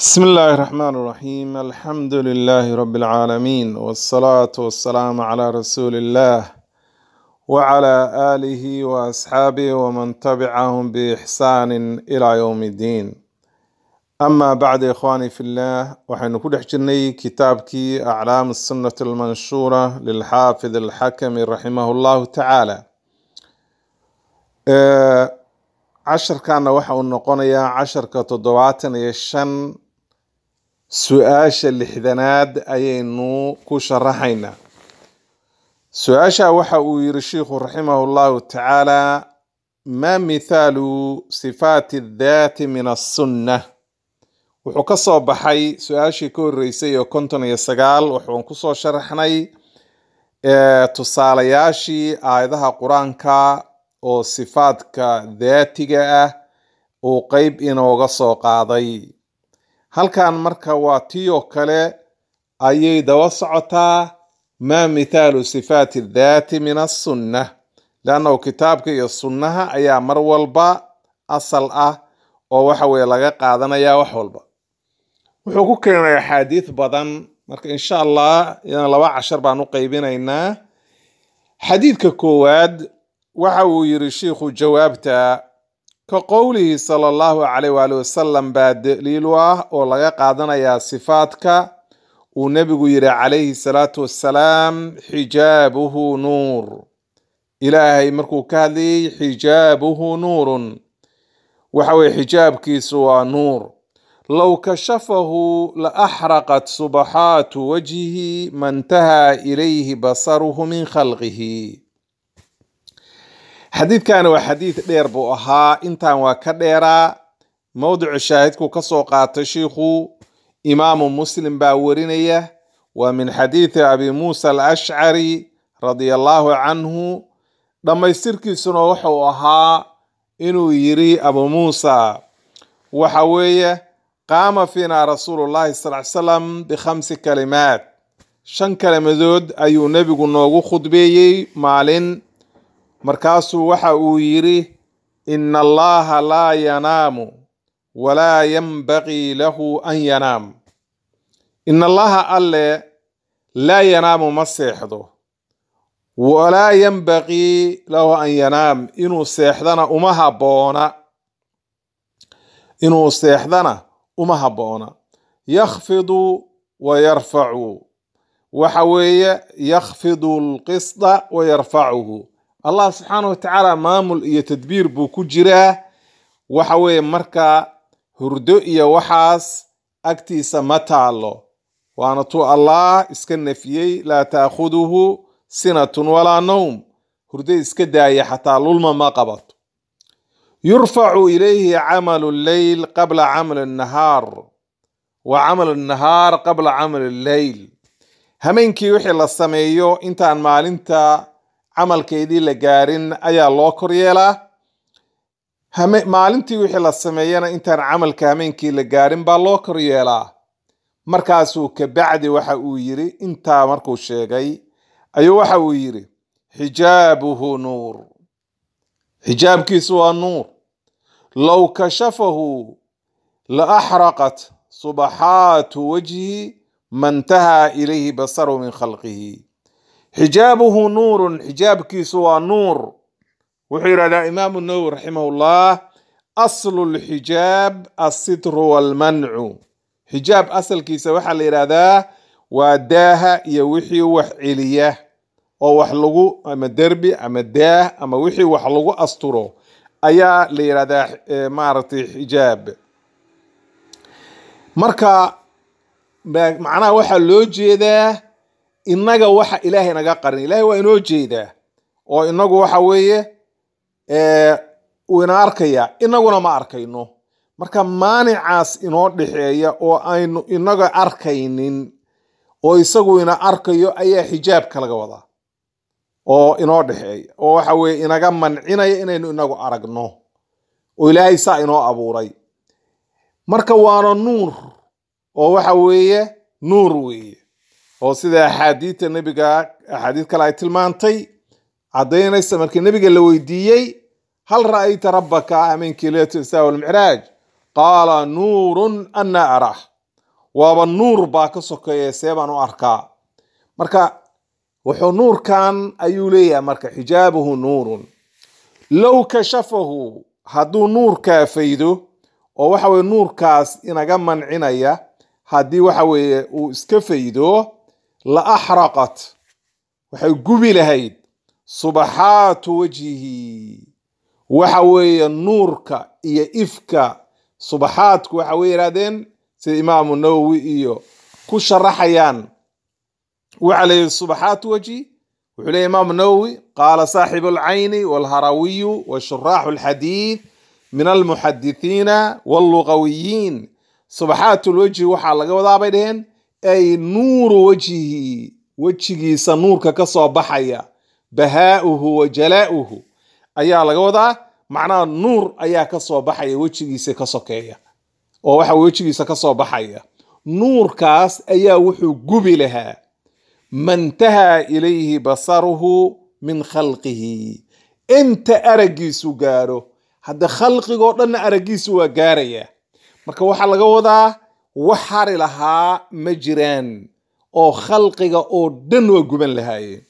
بسم الله الرحمن الرحيم الحمد لله رب العالمين والصلاة والسلام على رسول الله وعلى آله وأصحابه ومن تبعهم بإحسان إلى يوم الدين أما بعد إخواني في الله وحين كل حجرني كتابك أعلام السنة المنشورة للحافظ الحكم رحمه الله تعالى عشر كان وحا النقونيا عشر كتضواتن يشن سؤاشا لحدناد أينو كشرحينا سؤاشا وحا ويرشيخ رحمه الله تعالى ما مثال صفات الذات من السنة وحكسو بحي سؤاشي كور رئيسي وكنتن يساقال وحكسو شرحني تصالياشي آيدها قرآنكا oo sifaadka daatiga ah oo qayb inooga soo qaaday halkan marka waa tiyo kale ayay daba socotaa ma mithalu sifaati dhaati min as-sunnah laana kitaabka iyo sunnaha ayaa mar walba asal ah oo waxa weey laga qaadanaya wax walba wuxuu ku keenay xadiis badan marka insha Allah ina 12 baan u qaybinaynaa xadiidka koowaad waxa uu yiri sheekhu jawaabta ka qowlihi sallallahu alayhi wa sallam baa daliil ah oo laga qaadanaya sifaadka uu nabigu yiri alayhi salatu wassalam hijabuhu nur ilaahay markuu ka hadlay hijabuhu nurun waxa way hijaabkiisu waa nuur law kashafahu la ahraqat subahatu wajhihi mantaha ilayhi basaruhu min khalqihi حديث كان وحديث دير بو أها انتان وكديرا موضع الشاهدكو كسو قات شيخو إمام مسلم باورينيه ومن حديث أبي موسى الأشعري رضي الله عنه لما يستركي سنوحو أها إنو يري أبو موسى وحوية قام فينا رسول الله صلى الله عليه وسلم ب5 كلمات 5 كلمات أيو نبي قلناغو خطبيي مالين markaasuu waxa uu yiri inna allaha la yanaamu wala yanbaghi lahu an yanaam inna allaha alle la yanaamu ma seexdo wala yanbaghi lahu an yanaam inuu seexdana uma haboona yakhfidu wa yarfa'u waxa weeye yakhfidu alqisda wa yarfa'uhu Allah subhanahu wa ta'ala maamul iyo tadbiir buu ku jiraa waxa weeye marka hurdo iyo waxaas agtiisa ma taalo waana tu Allah iska nafiyay la taakhuduhu sinatun wala nawm hurdo iska daaya hatta lulma ma qabato yurfa'u ilayhi 'amalu al-layl qabla 'amali an-nahar wa 'amalu an-nahar qabla 'amali al-layl hameenkii wixii la sameeyo intaan maalinta camalkeedii la gaarin ayaa loo koryeelaa maalintii wixii la sameeyana intaan camalka hameenkii la gaarin baa loo koryeelaa markaasuu ka bacdi waxa uu yiri intaa markuu sheegay ayuu waxa uu yiri hijabuhu nur hijaabkiisu waa nuur law kashafahu la ahraqat subahatu wajhi mantaha ilayhi basaru min khalqihi حجابه نور حجاب كيسوا نور وحير على إمام النووي رحمه الله أصل الحجاب الستر والمنع حجاب أصل كيسوا وحل إرادة وداها يوحي وحيليه أو وحلقو أما دربي أما داه أما وحي وحلقو أسطره أيا لإرادة مارتي حجاب مركا معناه وحل لوجي ده inaga waxa ilaahay naga qarin ilaahay waa inoo jeedaa oo inagu waxa weeye uu ina arkaya inaguna ma arkayno marka maanicaas inoo dhixeeya oo aynu inaga arkaynin oo isagu ina arkayo ayaa xijaabka laga wadaa oo inoo dhixeeya oo waxa weeye inaga mancinaya inaynu inagu aragno oo ilaahay saa inoo abuuray marka waana nuur oo waxa weeye nuur weeye oo sida xadiidta nabiga xadiid kale ay tilmaantay cadeynaysa markii nabiga la weydiiyay hal ra'ayta rabbaka aminkii leeyahay wal mi'raj qala nurun anna arah waaba nuur baa ka sokeeya see baan u arkaa marka wuxuu nuurkan ayuu leeyahay marka xijaabuhu nuurun low kashafahu hadduu nuurkaa faydo oo waxa weye nuurkaas inaga mancinaya haddii waxa weeye uu iska faydo la axraqat waxay gubi lahayd subaxaatu wajhihi waxa weeye nuurka iyo ifka subaxaadku waxa way yidhahdeen sida imaamu nawowi iyo ku sharaxayaan waxa la yidhi subaxaatu wajhi wuxuu leeyahy imaamu nawowi qaala saaxibu alcayni walharawiyu washuraaxu alxadiid min almuxadithiina wallugawiyiin subaxaatu lwajhi waxaa laga wadaa bay dheheen ay nuuru wajhihi wejigiisa nuurka ka soo baxaya bahaa'uhu wa jalaa'uhu ayaa laga wadaa macnaha nuur ayaa ka soo baxaya wejigiisa ka sokeeya oo waxa wejigiisa ka soo baxaya nuurkaas ayaa wuxuu gubi lahaa mantahaa ilayhi basaruhu min khalqihi inta aragiisu gaaro hadda khalqigoo dhanna aragiisu waa gaaraya marka waxaa laga wadaa wax hari lahaa ma jiraan oo khalqiga oo dhan waa guban lahaayeen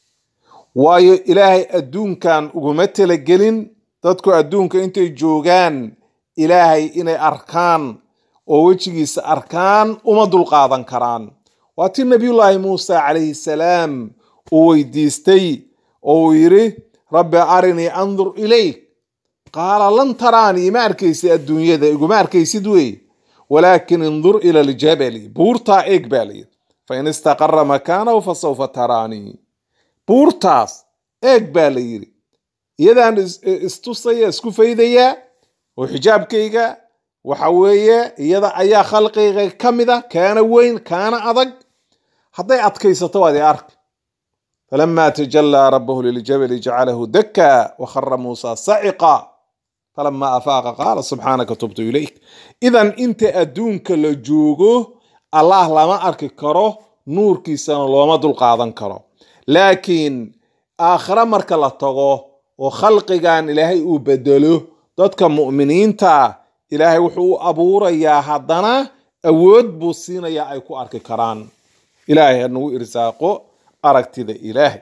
waayo ilaahay adduunkan uguma talagelin dadku adduunka intay joogaan ilaahay inay arkaan oo wejigiisa arkaan uma dulqaadan karaan waa tii nabiyullaahi muusa calayhi salaam uu weydiistay oo uu yidhi rabbi arinii andur ilayk qaala lan taraanii ma arkaysid adduunyada iguma arkaysid wey walaakin indur ila aljabali buurtaa eeg baa layidhi fain istaqara makaanahu fasawfa taraanii buurtaas eeg baa la yidhi iyadaan istusaya isku faydayaa oo xijaabkayga waxa weeye iyada ayaa khalqiyga ka mid a kaana weyn kaana adag hadday adkaysato waad i arki falamaa tajallaa rabbahu liljabali jacalahu daka wakhara muusa saciqa falamaa afaaqa qaala subxaanaka tubtu ilayk idan inta adduunka la joogo allah lama arki karo nuurkiisana looma dulqaadan karo laakiin aakhira marka la tago oo khalqigan ilaahay uu bedelo dadka mu'miniinta ilaahay wuxuu u abuurayaa haddana awood buu siinayaa ay ku arki karaan ilaahay hanagu irsaaqo aragtida ilaahay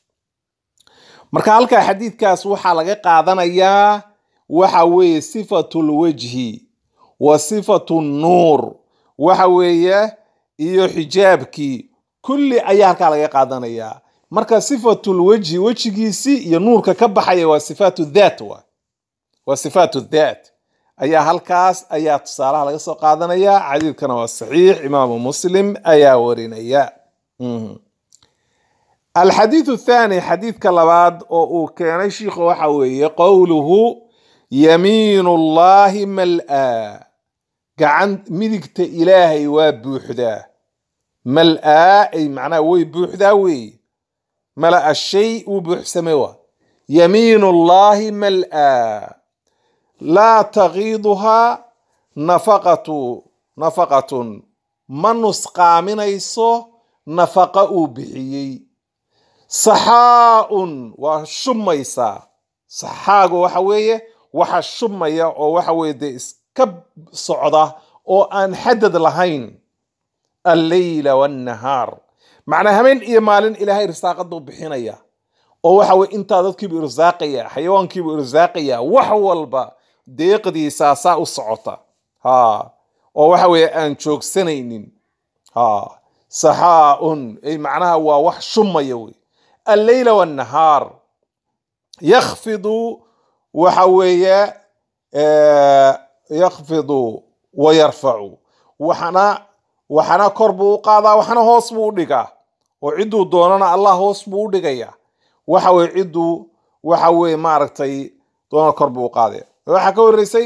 marka halkaa xadiidkaas waxaa laga qaadanayaa waxa weeye sifatul wajhi wa sifatu nuur waxa weeye iyo xijaabkii kulli ayaa halkaa laga qaadanayaa marka sifatul wajhi wejigiisii iyo nuurka ka baxaya waa sifaatu dhaat waa sifaatu dhaat ayaa halkaas ayaa tusaalaha laga soo qaadanaya xadiidkana waa saxiix imaamu muslim ayaa warinaya الحديث الثاني حديث كلاباد أو كان شيخ وحوي قوله يمين الله ملأ قعن مدقت إلهي وبوحدا ملأ أي معناه وي بوحدا وي ملأ الشيء وبحسموا يمين الله ملأ لا تغيضها نفقة من نسقى من يسو نفقة بحيي صحاء وشميسا صحاء وحوية وحشمية وحوية دي اسكب صعدة وان حدد لهين الليل والنهار معنى همين إيمالين إلهي رساقته بحينية وحوي انت ذاتك برزاقية حيوانك برزاقية وحوالبا ديق دي ساساء الصعطة وحوي انشوك سنين صحاء اي معناها وحشمية الليل والنهار يخفض وحوية يخفض ويرفع وحنا كربو قاضا وحنا هوسبو دغا وعدو دوننا الله هوسبو دغيا وحوي عدو وحوي مارتي دونا كربو قاضي waxa ka wareysay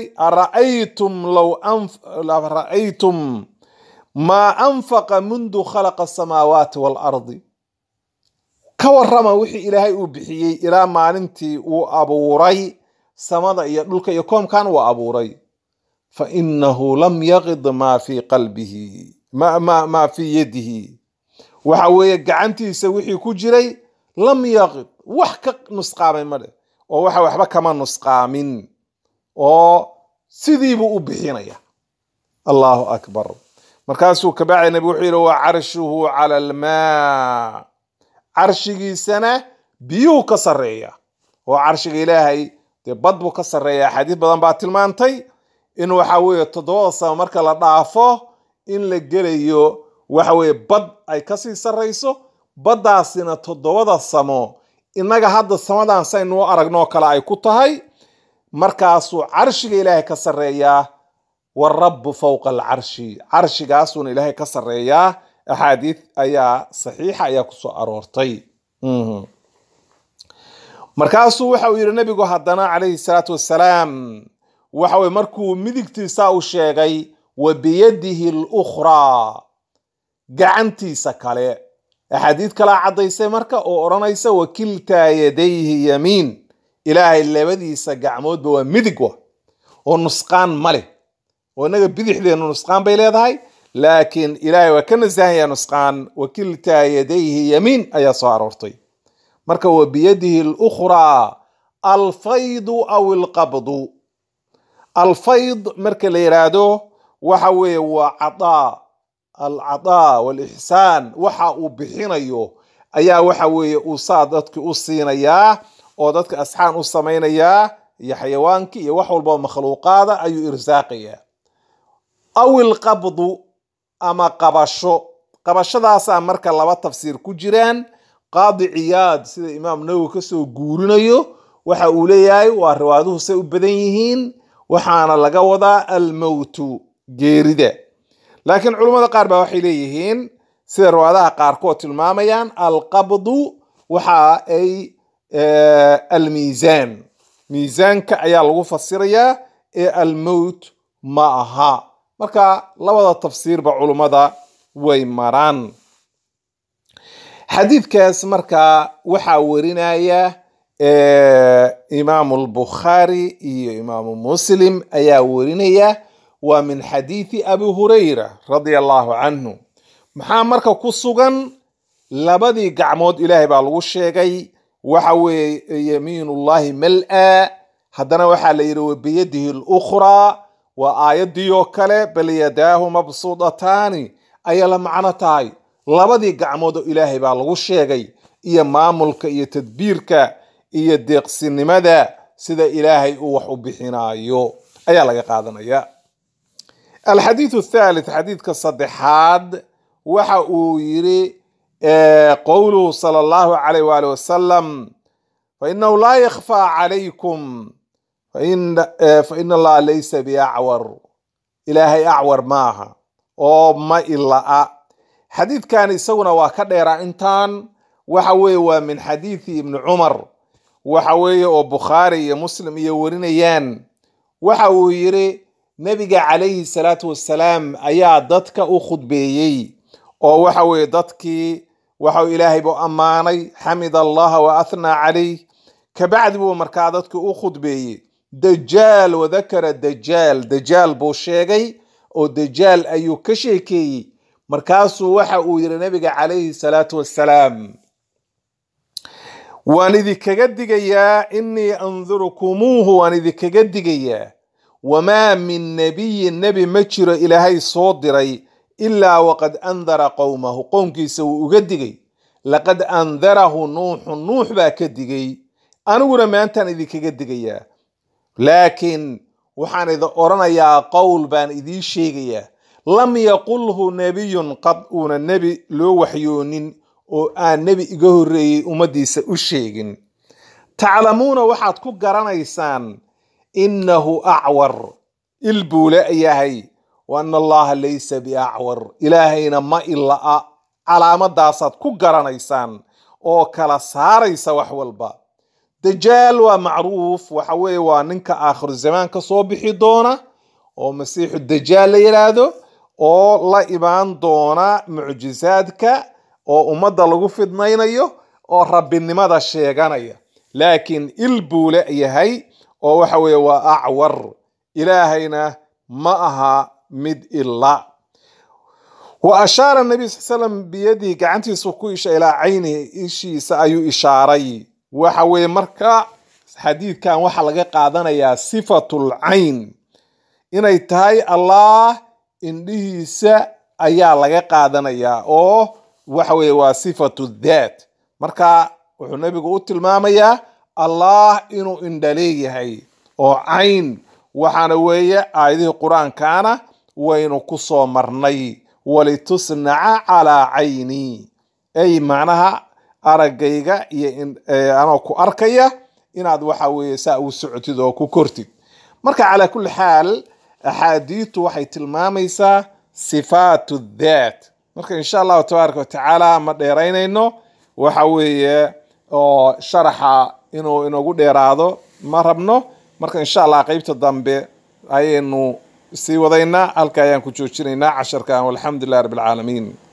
ra'aytum ma anfaqa mundu khalaqa as-samawati wal ardi kawarama wixii ilaahay uu bixiyay ilaa maalintii uu abuuray samada iyo dhulka iyo koomkan uu abuuray fa innahu lam yaqid ma fi qalbihi ma fi yadihi waxa weeye gacantiisa wixii ku jiray lam yaqid wax ka nusqaamay male oo waxa waxba kama nusqaamin oo sidii buu u bixinaya Allahu akbar markaasuu kabacdi nabi wuxuu yidhi wa carshuhu cala almaa, carshigiisana biyuhu ka sarreeya. oo carshiga ilaahay dee bad buu ka sarreeya. xadiis badan baa tilmaantay in waxa weeye 7 samo marka la dhaafo in la gelayo waxa weeye bad ay kasii sarreyso. baddaasina 7 samo innaga hadda samadan saynu u aragnoo kale ay ku tahay. markaasuu carshiga ilaahay ka sarreeyaa. والرب فوق العرش، عرش قاسون إلهي كسر يا أحاديث أيا صحيحة أيا كسو أرورتي. مركاسو وحاو النبي هدنا عليه الصلاة والسلام وحاو مركو مدكتي ساو الشيغي وبيده الأخرى قعنتي سكالي. أحاديث كلا عضيسي مركا أو أرانيسي وكلتا يديه يمين، إلهي اللي بدي سقعمود بوا مدقوه ونسقان ملي. ونجا بديح ذي نسقان بيلادهاي، لكن إلهي وكان زاهي نسقان وكلتا يديه يمين أي صارورتي. مركا وبيده الأخرى الفيض أو القبض. الفيض مركا ليرادو وحوي وعطاء، العطاء والإحسان وحا بحينيو أيا وحوي أصادتك أصينيا ودتك أسحان أصمينيا يا حيوانك يا وحول بو مخلوقات أي إرزاقيا. أو القبض أما قبشو، قبشو داسا مركا لبا تفسير كجيران. قاضي عياد سيدا إمام نووي كسو قورينيو وحا أولياي وارواادوه سيو بدنيهين وحانا لغا ودا الموت جيريدا. لكن علماء قاربا وحي ليهين سيدا روادها قاركوت الماميان القبض وحا أي الميزان، ميزانك أيا لغو فسيريا الموت معها. marka labada tafsiir ba culimada way maraan. xadiidkaas marka waxa warinaya Imam al-Bukhari iyo Imam Muslim ayaa warinaya wa min xadiisi Abu Hurayra radiyallahu anhu. maxaa marka ku sugan labadii gacmood Ilaahay baa lagu sheegay waxa weeye yamiinullahi mal'a, haddana waxa la yiri wa biyadihi al-ukhra وآياديو كله بل يداه مبسوطتان أي لمعنى تاي لبدي قعمود إلهي بالغو شيغي إيا ماملك إيا تدبيرك إيا ديقسين مدى سيدا إلهي أوحو بحنايو أي لغا قادنا يا. الحديث الثالث حديث كالصدحاد وحاو يري قوله صلى الله عليه وآله وسلم فإنه لا يخفى عليكم فإن الله ليس بأعور، إلهي أعور معها أو ما إلا. حديث كان يسونا وكدير انتان وحوي ومن حديث ابن عمر وحوي وبخاري مسلم يورينيان وحوي يري نبي عليه الصلاة والسلام أيا ضدك أخذ بيي أو وحوي ضدك وحوي إلهي بو أماني حمد الله وأثنى عليه كبعد بو مركادتك أخذ بيي دجال وذكر الدجال، دجال بوشيغي او دجال ايو كشيكي مركاسو وحا ويري نبي عليه الصلاة والسلام وانذي كجدقيا إني أنذركموه وانذي كجدقيا وما من نبي النبي مجر إلى هاي صدري إلا وقد أنذر قومه قوم كيسو أجدقي لقد أنذره نوح باكدقي أنا أقول ما أنت انذي كجدقيا لكن وحان إذا أرنا يا قول بان إذي شيغيا لم يقله نبي قد أون النبي لو وحيونين النبي إجهري أمديس أشيغن تعلمون وحاد كو قرانيسان إنه أعور البولاء ياهي وأن الله ليس بأعور إلهينا ما إلا علامة داسات كو قرانيسان أو كلا ساريس وحوالبا دجال ومعروف وحوي وننك آخر الزمان كصوبحي دونا ومسيح الدجال يرادو oo la imaan doona mucjizaadka oo umada lagu fidnaynayo oo rabbinimada sheeganaya laakiin ilbuule yahay oo waxa weeye waa acwar ilaahayna ma aha mid illa wa ashara an-nabi sallallahu alayhi wasallam biyadihi gacantiisu ku isha ila ayni ishiisa ayuu ishaaray waxa weeye marka xadiidkan waxa laga qaadanayaa sifatul ayn inay tahay allah indhihiisa ayaa laga qaadanayaa oo waxa weeye waa sifatu dhaat. marka wuxuu nabigu u tilmaamayaa allah inuu indha leeyahay oo cayn, waxaana weeye aayadihii qur-aankaana waynu ku soo marnay, walitusnaca calaa cayni, ay macnaha aragayga iyo anoo ku arkaya inaad waxa weeye saa u socotid oo ku kortid. marka calaa kulli xaal axaadiitu waxay tilmaamaysaa sifaatu dhaat. marka insha allahu tabaaraka watacaala ma dheeraynayno waxa weeye oo sharaxa inuu inagu dheeraado ma rabno. marka insha allah qaybta dambe ayaynu sii wadaynaa, halka ayaan ku joojinaynaa casharkan. walxamdulillahi rabbil caalamiin.